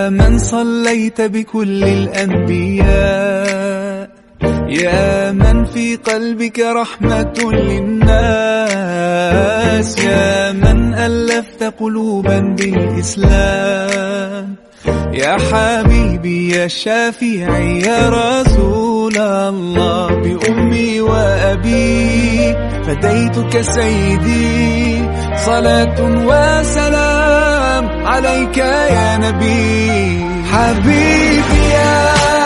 يا من صليت بكل الأنبياء، يا من في قلبك رحمة للناس، يا من ألفت قلوبا بالإسلام، يا حبيبي يا شافعي يا رسول الله، بأمي وأبي فديتك سيدي، صلاة وسلام عليك يا نبي. حبيبي يا